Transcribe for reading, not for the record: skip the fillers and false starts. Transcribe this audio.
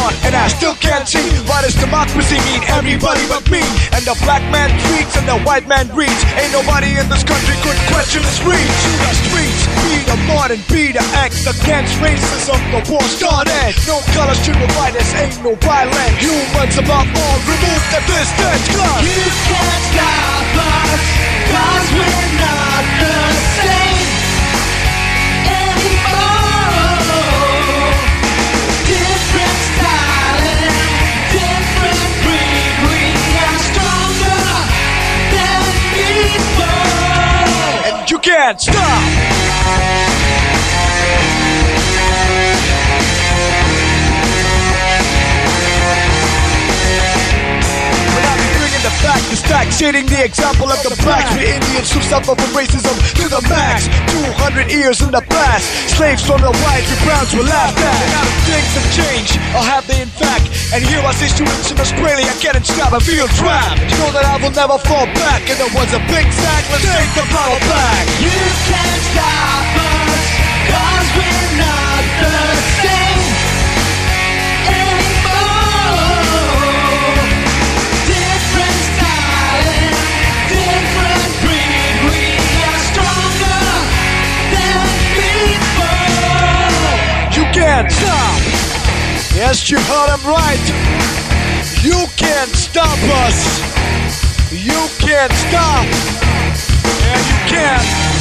heart, and I still can't see why does democracy mean everybody but me? And the black man tweets and the white man reads. Ain't nobody in this country could question his reach. To the streets, be the Martin, be the X against racism. The war started. No color should divide us, ain't no violence. Humans above all, remove the distance. Cause you can't stop us, cause we're not the same anymore. Different style and different breed. We are stronger than before. and you can't stop. The stack, shading the example of the blacks. We Indians who suffer from racism to the max. 200 years in the past, slaves from the whites, we browns were laughed at. Now things have changed, or have they in fact? And here I see students in Australia getting strapped and feel trapped. You know that I will never fall back, and there was a big sack, let's take the power back. You can't stop us, cause we're not the same anymore. Different style and different breed. We are stronger than before. You can't stop. Yes, you heard him right. You can't stop us. You can't stop. And you can't